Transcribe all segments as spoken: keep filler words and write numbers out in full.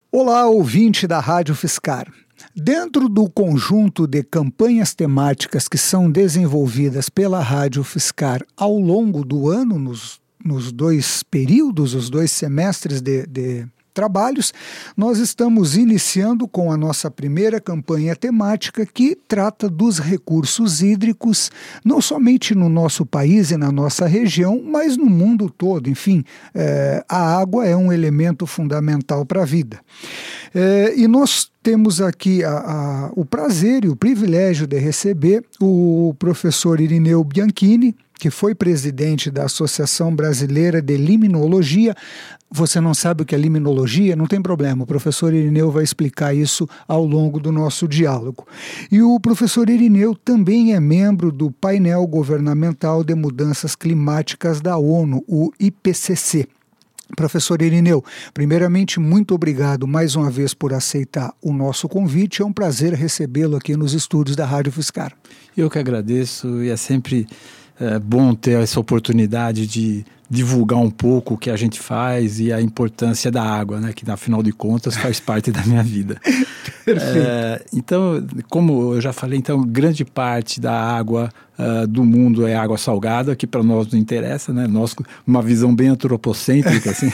Olá, ouvinte da Rádio Fiscar. Dentro do conjunto de campanhas temáticas que são desenvolvidas pela Rádio Fiscar ao longo do ano, nos, nos dois períodos, os dois semestres de, de trabalhos, nós estamos iniciando com a nossa primeira campanha temática que trata dos recursos hídricos, não somente no nosso país e na nossa região, mas no mundo todo. Enfim, é, a água é um elemento fundamental para a vida. É, e nós temos aqui a, a, o prazer e o privilégio de receber o professor Irineu Bianchini, que foi presidente da Associação Brasileira de Limnologia. Você não sabe o que é limnologia? Não tem problema, o professor Irineu vai explicar isso ao longo do nosso diálogo. E o professor Irineu também é membro do painel governamental de mudanças climáticas da ONU, o I P C C. Professor Irineu, primeiramente, muito obrigado mais uma vez por aceitar o nosso convite. É um prazer recebê-lo aqui nos estúdios da Rádio Fiscar. Eu que agradeço e é sempre é, bom ter essa oportunidade de divulgar um pouco o que a gente faz e a importância da água, né, que, afinal de contas, faz parte da minha vida. Perfeito. É, então, como eu já falei, então, grande parte da água uh, do mundo é água salgada, que para nós não interessa, né? Nós, uma visão bem antropocêntrica, assim.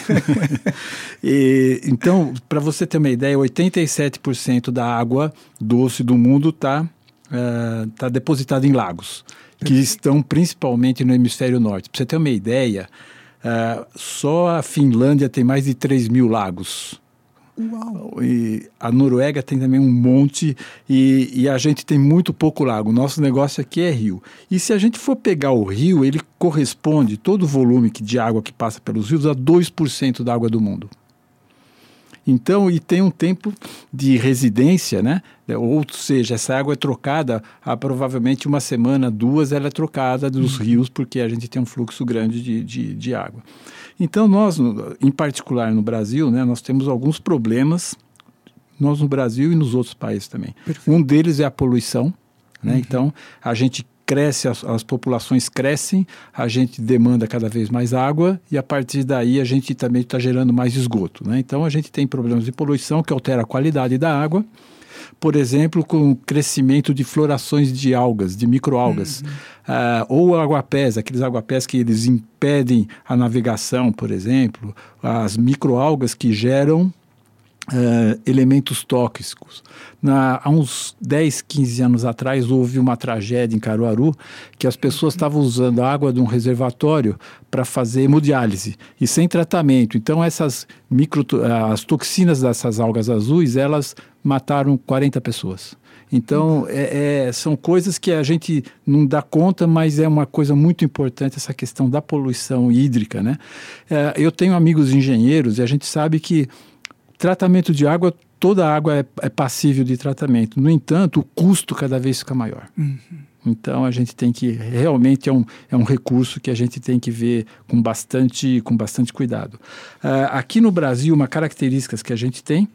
E, então, para você ter uma ideia, oitenta e sete por cento da água doce do mundo está uh, tá depositada em lagos, que estão principalmente no hemisfério norte. Para você ter uma ideia, uh, só a Finlândia tem mais de três mil lagos. Uau. E a Noruega tem também um monte e, e a gente tem muito pouco lago. Nosso negócio aqui é rio. E se a gente for pegar o rio, ele corresponde, todo o volume de água que passa pelos rios, a dois por cento da água do mundo. Então, e tem um tempo de residência, né? Ou seja, essa água é trocada há provavelmente uma semana, duas, ela é trocada dos uhum. rios, porque a gente tem um fluxo grande de, de, de água. Então, nós, em particular no Brasil, né, nós temos alguns problemas, nós no Brasil e nos outros países também. Perfeito. Um deles é a poluição, né? Uhum. Então, a gente cresce, as, as populações crescem, a gente demanda cada vez mais água e a partir daí a gente também está gerando mais esgoto, né? Então a gente tem problemas de poluição que altera a qualidade da água, por exemplo, com o crescimento de florações de algas, de microalgas, uhum. uh, ou aguapés, aqueles aguapés que eles impedem a navegação, por exemplo, as microalgas que geram Uh, elementos tóxicos. Na, há uns dez, quinze anos atrás houve uma tragédia em Caruaru que as pessoas estavam usando a água de um reservatório para fazer hemodiálise e sem tratamento. Então essas micro, as toxinas dessas algas azuis, elas mataram quarenta pessoas. Então, é, é, são coisas que a gente não dá conta, mas é uma coisa muito importante essa questão da poluição hídrica, né? É, eu tenho amigos engenheiros e a gente sabe que tratamento de água, toda água é, é passível de tratamento. No entanto, o custo cada vez fica maior. Uhum. Então, a gente tem que, realmente é um, é um recurso que a gente tem que ver com bastante, com bastante cuidado. Uh, aqui no Brasil, uma característica que a gente tem,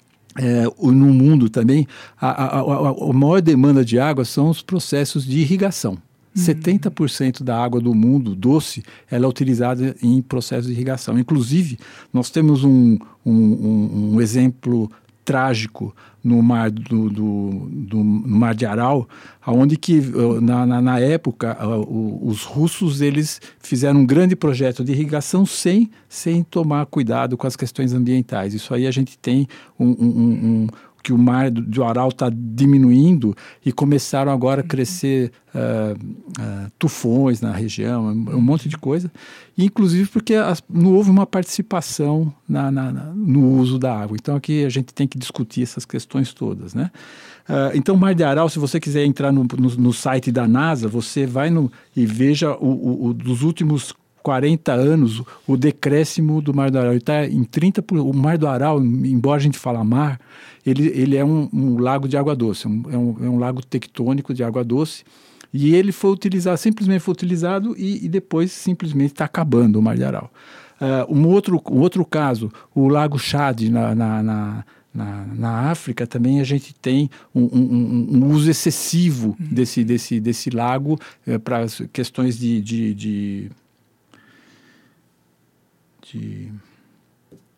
é, no mundo também, a, a, a, a maior demanda de água são os processos de irrigação. Uhum. setenta por cento da água do mundo doce ela é utilizada em processos de irrigação. Inclusive, nós temos um, um, um, um exemplo trágico no mar, do, do, do, no mar de Aral, onde que, na, na, na época, os russos eles fizeram um grande projeto de irrigação sem, sem tomar cuidado com as questões ambientais. Isso aí a gente tem um... um, um que o mar do, do Aral está diminuindo e começaram agora a crescer uh, uh, tufões na região, um, um monte de coisa, e inclusive porque as, não houve uma participação na, na, na, no uso da água. Então aqui a gente tem que discutir essas questões todas, né? Uh, então o Mar de Aral, se você quiser entrar no, no, no site da NASA, você vai no, e veja o, o, o, dos últimos quarenta anos, o decréscimo do Mar do Aral. Ele está em trinta por cento. O Mar do Aral, embora a gente fale mar, ele, ele é um, um lago de água doce, um, é, um, é um lago tectônico de água doce, e ele foi utilizado, simplesmente foi utilizado e, e depois simplesmente está acabando o Mar de Aral. Uh, um, outro, um outro caso, o Lago Chad, na, na, na Na, na África também a gente tem um, um, um uso excessivo uhum. desse, desse, desse lago é, para questões de, de, de, de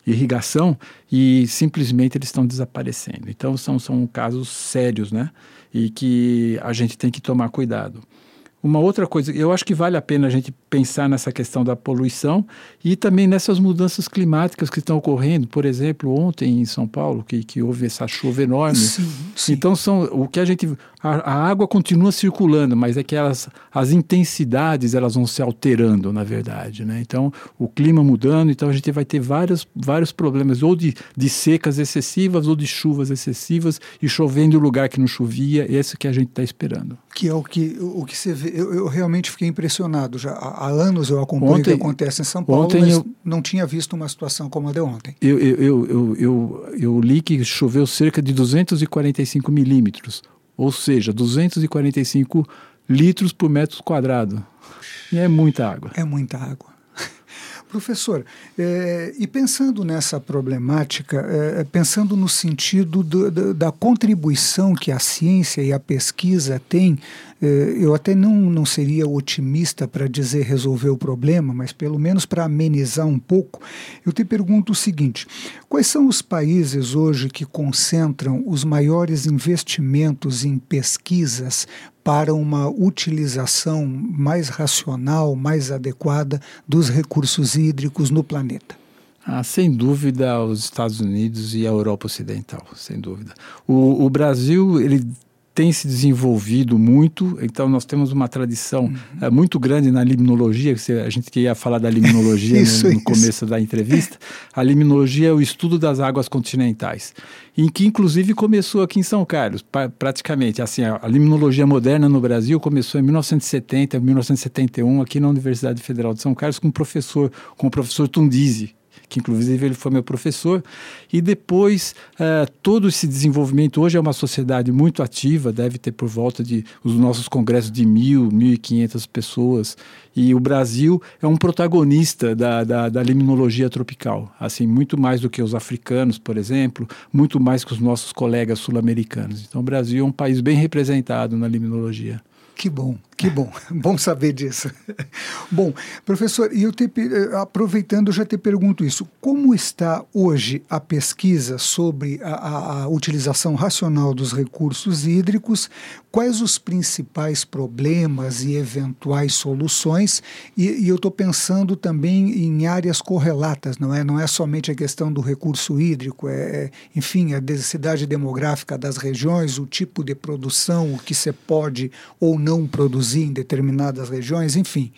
irrigação e simplesmente eles estão desaparecendo. Então são, são casos sérios, né? E que a gente tem que tomar cuidado. Uma outra coisa, eu acho que vale a pena a gente pensar nessa questão da poluição e também nessas mudanças climáticas que estão ocorrendo. Por exemplo, ontem em São Paulo, que, que houve essa chuva enorme. Sim, sim. Então, são, o que a gente... A, a água continua circulando, mas é que elas, as intensidades elas vão se alterando, na verdade, né? Então, o clima mudando, então a gente vai ter vários, vários problemas, ou de, de secas excessivas, ou de chuvas excessivas, e chovendo em lugar que não chovia. Esse que a gente está esperando. Que é o que, o que você vê. Eu, eu realmente fiquei impressionado. Já há, há anos eu acompanho ontem, o que acontece em São Paulo, mas eu, não tinha visto uma situação como a de ontem. Eu, eu, eu, eu, eu, eu li que choveu cerca de duzentos e quarenta e cinco milímetros, ou seja, duzentos e quarenta e cinco litros por metro quadrado. E é muita água. É muita água. Professor, é, e pensando nessa problemática, é, pensando no sentido do, do, da contribuição que a ciência e a pesquisa têm, é, eu até não, não seria otimista para dizer resolver o problema, mas pelo menos para amenizar um pouco, eu te pergunto o seguinte: quais são os países hoje que concentram os maiores investimentos em pesquisas para uma utilização mais racional, mais adequada dos recursos hídricos no planeta? Ah, sem dúvida, os Estados Unidos e a Europa Ocidental, sem dúvida. O, o Brasil, ele tem se desenvolvido muito, então nós temos uma tradição uhum. é, muito grande na limnologia. A gente queria falar da limnologia isso, no, no isso. começo da entrevista. A limnologia é o estudo das águas continentais, em que inclusive começou aqui em São Carlos, pra, praticamente. Assim, a, a limnologia moderna no Brasil começou em mil novecentos e setenta, mil novecentos e setenta e um, aqui na Universidade Federal de São Carlos, com o professor, com o professor Tundizi, que inclusive ele foi meu professor, e depois uh, todo esse desenvolvimento, hoje é uma sociedade muito ativa, deve ter por volta de os nossos congressos de mil, mil e quinhentas pessoas, e o Brasil é um protagonista da, da, da limnologia tropical, assim, muito mais do que os africanos, por exemplo, muito mais que os nossos colegas sul-americanos. Então o Brasil é um país bem representado na limnologia. Que bom, que bom, bom saber disso. Bom, professor, e eu te, aproveitando, já te pergunto isso, como está hoje a pesquisa sobre a, a, a utilização racional dos recursos hídricos, quais os principais problemas e eventuais soluções, e, e eu estou pensando também em áreas correlatas, não é? Não é somente a questão do recurso hídrico, é, enfim, a densidade demográfica das regiões, o tipo de produção, o que se pode ou não produzir em determinadas regiões, enfim.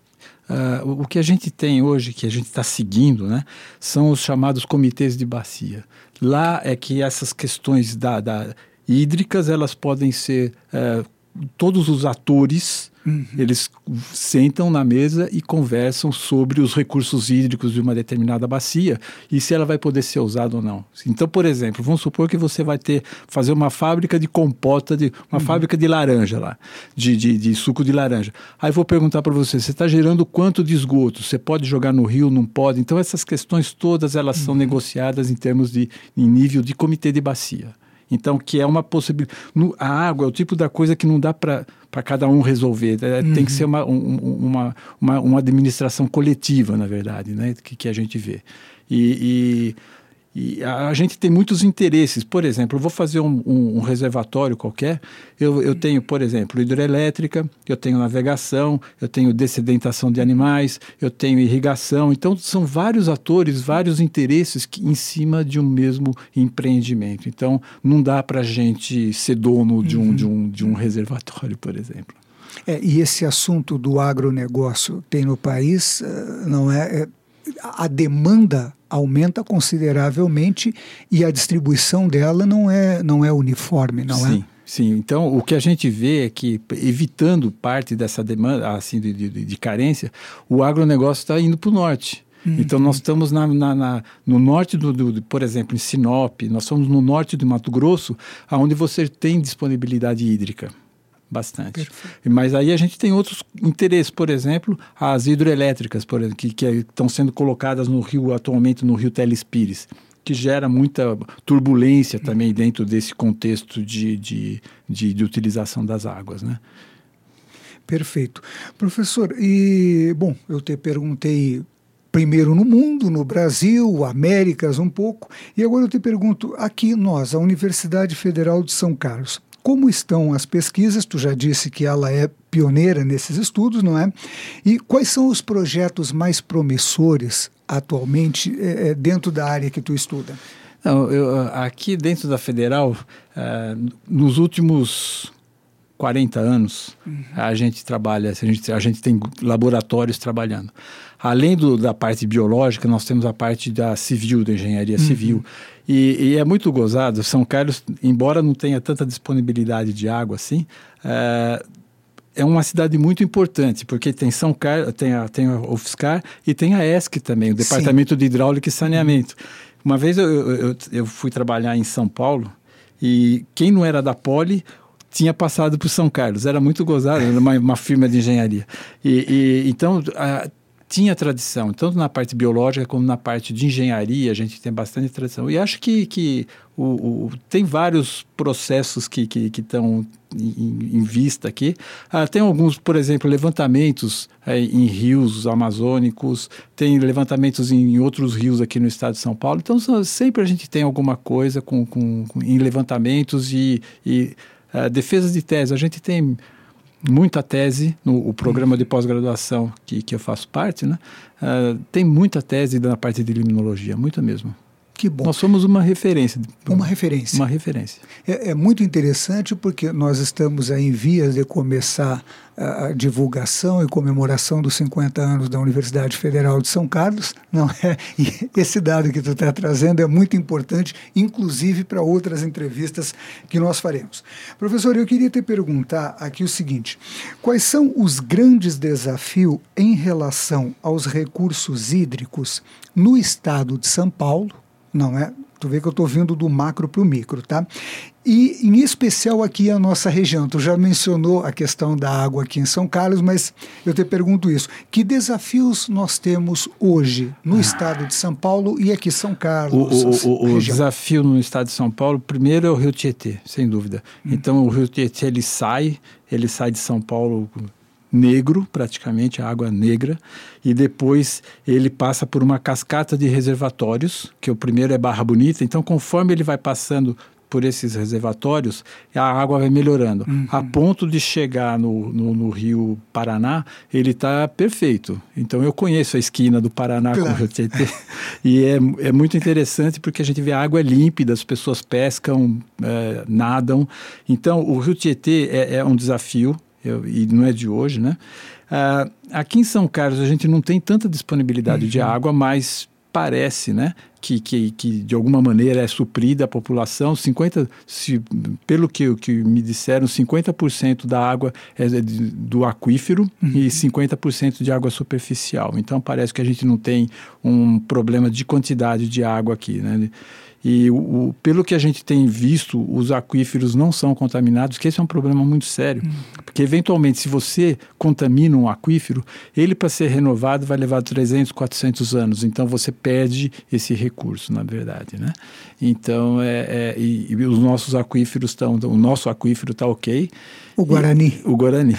Uh, o que a gente tem hoje, que a gente está seguindo, né, são os chamados comitês de bacia. Lá é que essas questões da, da, hídricas, elas podem ser... Uh, todos os atores, uhum. eles sentam na mesa e conversam sobre os recursos hídricos de uma determinada bacia e se ela vai poder ser usada ou não. Então, por exemplo, vamos supor que você vai ter, fazer uma fábrica de compota, de, uma uhum. fábrica de laranja lá, de, de, de suco de laranja. Aí vou perguntar para você, você está gerando quanto de esgoto? Você pode jogar no rio, não pode? Então, essas questões todas, elas uhum. são negociadas em termos de em nível de comitê de bacia. Então, que é uma possibilidade. A água é o tipo da coisa que não dá para cada um resolver. É, uhum. Tem que ser uma, um, uma, uma, uma administração coletiva, na verdade, né? que, que a gente vê. E, e, e a, a gente tem muitos interesses. Por exemplo, eu vou fazer um, um, um reservatório qualquer. Eu, eu tenho, por exemplo, hidrelétrica, eu tenho navegação, eu tenho dessedentação de animais, eu tenho irrigação. Então, são vários atores, vários interesses que, em cima de um mesmo empreendimento. Então, não dá para a gente ser dono de um, uhum. de, um, de um reservatório, por exemplo. É, e esse assunto do agronegócio tem no país, não é, é a demanda aumenta consideravelmente e a distribuição dela não é, não é uniforme, não Sim. é? Sim, então o que a gente vê é que, evitando parte dessa demanda, assim, de, de, de carência, o agronegócio está indo para o norte. Uhum. Então nós estamos na, na, na, no norte, do, do, por exemplo, em Sinop, nós estamos no norte do Mato Grosso, onde você tem disponibilidade hídrica. Bastante. Perfeito. Mas aí a gente tem outros interesses, por exemplo, as hidroelétricas, por exemplo, que, que estão sendo colocadas no rio, atualmente no rio Teles Pires, que gera muita turbulência também dentro desse contexto de, de, de, de utilização das águas, né? Perfeito. Professor, e, bom, eu te perguntei primeiro no mundo, no Brasil, Américas um pouco. E agora eu te pergunto, aqui nós, a Universidade Federal de São Carlos, como estão as pesquisas? Tu já disse que ela é pioneira nesses estudos, não é? E quais são os projetos mais promissores atualmente é, dentro da área que tu estuda? Não, eu, aqui dentro da Federal, uh, nos últimos quarenta anos, uhum. a gente trabalha, a gente, a gente tem laboratórios trabalhando. Além do, da parte biológica, nós temos a parte da civil, da engenharia uhum. civil. E, e é muito gozado. São Carlos, embora não tenha tanta disponibilidade de água assim, é, é uma cidade muito importante, porque tem São Carlos, tem a, tem a UFSCar e tem a ESC também, o Departamento Sim. de Hidráulica e Saneamento. Uma vez eu, eu, eu fui trabalhar em São Paulo e quem não era da Poli tinha passado por São Carlos. Era muito gozado, era uma, uma firma de engenharia. E, e, então, a, tinha tradição, tanto na parte biológica como na parte de engenharia, a gente tem bastante tradição. E acho que, que o, o, tem vários processos que que estão em, em vista aqui. Ah, tem alguns, por exemplo, levantamentos é, em rios amazônicos, tem levantamentos em, em outros rios aqui no estado de São Paulo. Então, sempre a gente tem alguma coisa com, com, com, em levantamentos e, e uh, defesas de tese. A gente tem muita tese no o programa de pós-graduação que, que eu faço parte, né? Uh, tem muita tese na parte de limnologia, muita mesmo. Que bom. Nós somos uma referência. Uma referência. Uma referência. É, é muito interessante porque nós estamos aí em vias de começar a, a divulgação e comemoração dos cinquenta anos da Universidade Federal de São Carlos, não é? E esse dado que tu está trazendo é muito importante, inclusive para outras entrevistas que nós faremos. Professor, eu queria te perguntar aqui o seguinte, quais são os grandes desafios em relação aos recursos hídricos no estado de São Paulo? Não é? Tu vê que eu estou vindo do macro para o micro, tá? E, em especial, aqui a nossa região. Tu já mencionou a questão da água aqui em São Carlos, mas eu te pergunto isso. Que desafios nós temos hoje no estado de São Paulo e aqui em São Carlos? O, o, o, o desafio no estado de São Paulo, primeiro é o Rio Tietê, sem dúvida. Hum. Então, o Rio Tietê, ele sai, ele sai de São Paulo negro, praticamente, a água negra, e depois ele passa por uma cascata de reservatórios, que o primeiro é Barra Bonita, então conforme ele vai passando por esses reservatórios, a água vai melhorando, uhum. a ponto de chegar no, no, no Rio Paraná, ele está perfeito. Então eu conheço a esquina do Paraná claro. com o Rio Tietê, e é, é muito interessante porque a gente vê a água límpida, as pessoas pescam, é, nadam, então o Rio Tietê é, é um desafio. Eu, e não é de hoje, né? Uh, aqui em São Carlos a gente não tem tanta disponibilidade uhum. de água, mas parece, né, que, que, que de alguma maneira é suprida a população. cinquenta, se, pelo que, que me disseram, cinquenta por cento da água é de, do aquífero uhum. e cinquenta por cento de água superficial. Então parece que a gente não tem um problema de quantidade de água aqui, né? E o, o, pelo que a gente tem visto, os aquíferos não são contaminados, que esse é um problema muito sério. Uhum. Porque, eventualmente, se você contamina um aquífero, ele, para ser renovado, vai levar trezentos, quatrocentos anos. Então, você perde esse recurso, na verdade, né? Então, é, é, e, e os nossos aquíferos estão... O nosso aquífero está ok. O Guarani. E, o Guarani.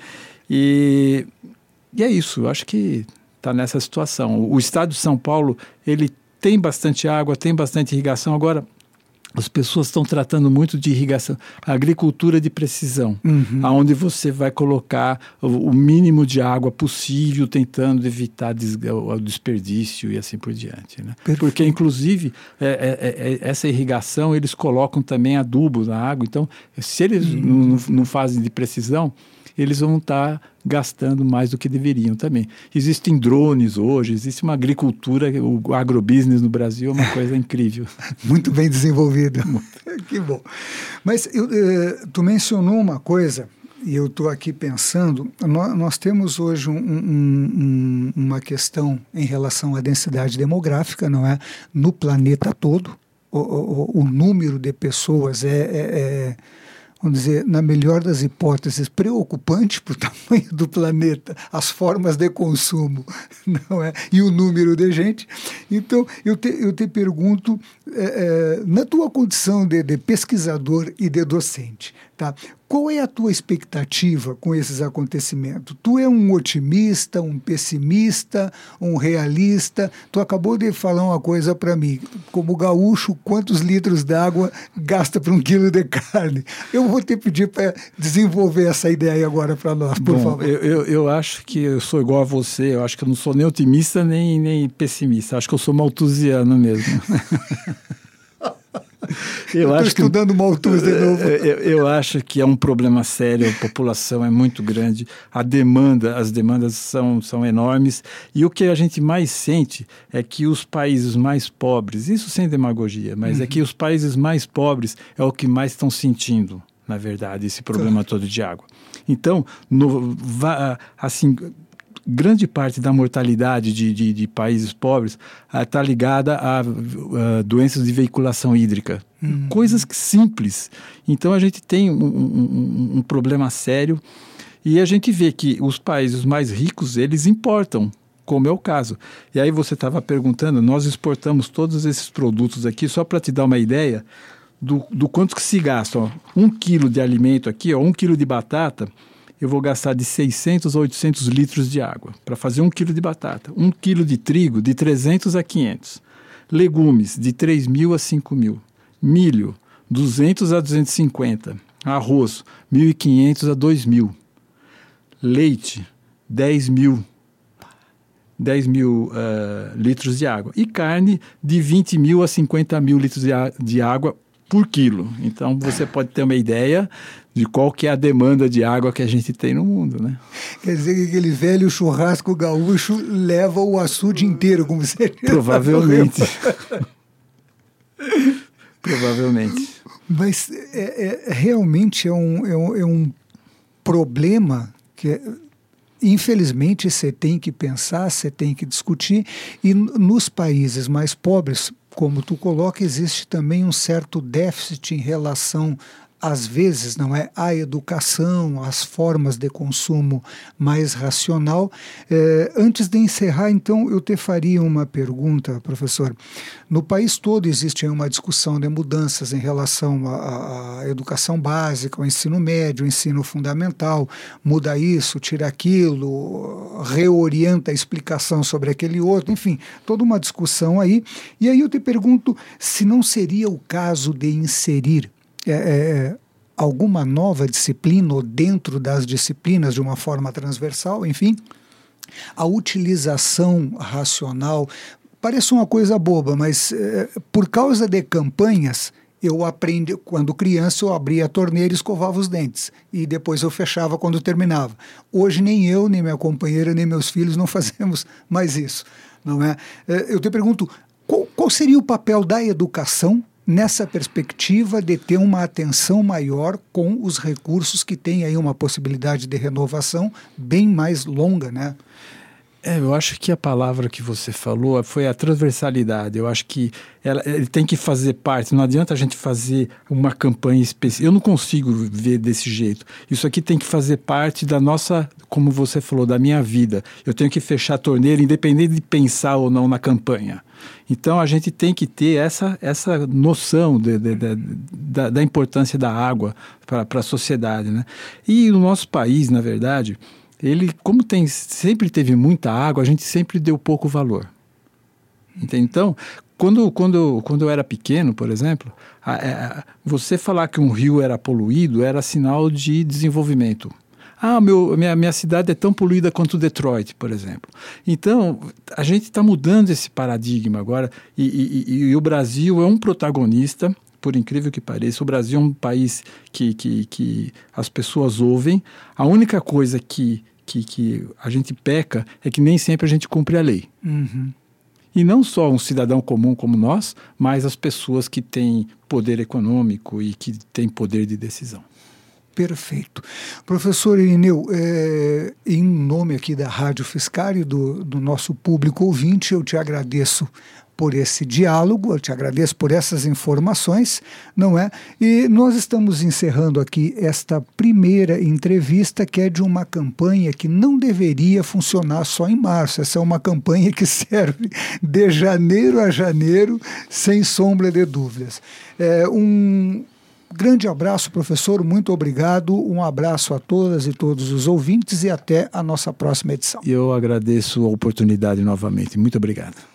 E, e é isso. Eu acho que está nessa situação. O, o estado de São Paulo, ele tem bastante água, tem bastante irrigação. Agora, as pessoas estão tratando muito de irrigação, agricultura de precisão, uhum. onde você vai colocar o, o mínimo de água possível, tentando evitar des, o, o desperdício e assim por diante, né? Porque, inclusive, é, é, é, essa irrigação, eles colocam também adubo na água. Então, se eles uhum. não, não fazem de precisão, eles vão estar gastando mais do que deveriam também. Existem drones hoje, existe uma agricultura, o agrobusiness no Brasil é uma coisa incrível. Muito bem desenvolvido. Que bom. Mas eu, eh, tu mencionou uma coisa, e eu estou aqui pensando, nós, nós temos hoje um, um, um, uma questão em relação à densidade demográfica, não é? No planeta todo, o, o, o número de pessoas é... é, é vamos dizer, na melhor das hipóteses, preocupante para o tamanho do planeta, as formas de consumo, não é? E o número de gente. Então, eu te, eu te pergunto, é, é, na tua condição de, de pesquisador e de docente, tá? Qual é a tua expectativa com esses acontecimentos? Tu é um otimista, um pessimista, um realista? Tu acabou de falar uma coisa para mim. Como gaúcho, quantos litros d'água gasta para um quilo de carne? Eu vou te pedir para desenvolver essa ideia agora para nós, por Bom, favor. Eu, eu, eu acho que eu sou igual a você. Eu acho que eu não sou nem otimista nem, nem pessimista. Acho que eu sou malthusiano mesmo. Eu estou estudando que, Malthus de novo. Eu, eu acho que é um problema sério, a população é muito grande, a demanda, as demandas são, são enormes, e o que a gente mais sente é que os países mais pobres, isso sem demagogia, mas uhum. é que os países mais pobres é o que mais estão sentindo, na verdade, esse problema todo de água. Então, no, assim... grande parte da mortalidade de, de, de países pobres está uh, ligada a uh, doenças de veiculação hídrica. Uhum. Coisas que, simples. Então, a gente tem um, um, um problema sério e a gente vê que os países mais ricos, eles importam, como é o caso. E aí você estava perguntando, nós exportamos todos esses produtos aqui, só para te dar uma ideia do, do quanto que se gasta. Ó, um quilo de alimento aqui, ó, um quilo de batata, eu vou gastar de seiscentos a oitocentos litros de água para fazer um quilo de batata. Um quilo de trigo, de trezentos a quinhentos. Legumes, de três mil a cinco mil. Milho, duzentos a duzentos e cinquenta. Arroz, mil e quinhentos a dois mil. Leite, dez mil. dez mil uh, litros de água. E carne, de vinte mil a cinquenta mil litros de, a- de água por quilo. Então, você pode ter uma ideia de qual que é a demanda de água que a gente tem no mundo, né? Quer dizer que aquele velho churrasco gaúcho leva o açude inteiro, como você diz. Provavelmente. Provavelmente. Mas é, é, realmente é um, é, um, é um problema que, é, infelizmente, você tem que pensar, você tem que discutir. E nos países mais pobres, como tu coloca, existe também um certo déficit em relação, às vezes, não é, à educação, às formas de consumo mais racional. É, antes de encerrar, então, eu te faria uma pergunta, professor. No país todo existe uma discussão de mudanças em relação à, à educação básica, ao ensino médio, ao ensino fundamental. Muda isso, tira aquilo, reorienta a explicação sobre aquele outro, enfim, toda uma discussão aí. E aí eu te pergunto se não seria o caso de inserir É, é, alguma nova disciplina ou dentro das disciplinas de uma forma transversal, enfim, a utilização racional. Parece uma coisa boba, mas é, por causa de campanhas, eu aprendi, quando criança eu abria a torneira e escovava os dentes, e depois eu fechava quando terminava. Hoje nem eu, nem minha companheira, nem meus filhos não fazemos mais isso, não é? Eu te pergunto, qual, qual seria o papel da educação nessa perspectiva de ter uma atenção maior com os recursos que têm aí uma possibilidade de renovação bem mais longa, né? É, eu acho que a palavra que você falou foi a transversalidade. Eu acho que ela, ele tem que fazer parte. Não adianta a gente fazer uma campanha específica. Eu não consigo ver desse jeito. Isso aqui tem que fazer parte da nossa, como você falou, da minha vida. Eu tenho que fechar a torneira, independente de pensar ou não na campanha. Então, a gente tem que ter essa, essa noção de, de, de, da, da importância da água para a sociedade, né? E no nosso país, na verdade, ele, como tem, sempre teve muita água, a gente sempre deu pouco valor. Entende? Então, quando, quando, quando eu era pequeno, por exemplo, a, a, você falar que um rio era poluído era sinal de desenvolvimento. Ah, meu, minha, minha cidade é tão poluída quanto Detroit, por exemplo. Então, a gente está mudando esse paradigma agora e, e, e, e o Brasil é um protagonista, por incrível que pareça. O Brasil é um país que, que, que as pessoas ouvem. A única coisa que, que, que a gente peca é que nem sempre a gente cumpre a lei. Uhum. E não só um cidadão comum como nós, mas as pessoas que têm poder econômico e que têm poder de decisão. Perfeito. Professor Irineu, é, em nome aqui da Rádio Fiscar e do, do nosso público ouvinte, eu te agradeço por esse diálogo, eu te agradeço por essas informações, não é? E nós estamos encerrando aqui esta primeira entrevista, que é de uma campanha que não deveria funcionar só em março. Essa é uma campanha que serve de janeiro a janeiro, sem sombra de dúvidas. É um... Grande abraço, professor, muito obrigado. Um abraço a todas e todos os ouvintes e até a nossa próxima edição. Eu agradeço a oportunidade novamente. Muito obrigado.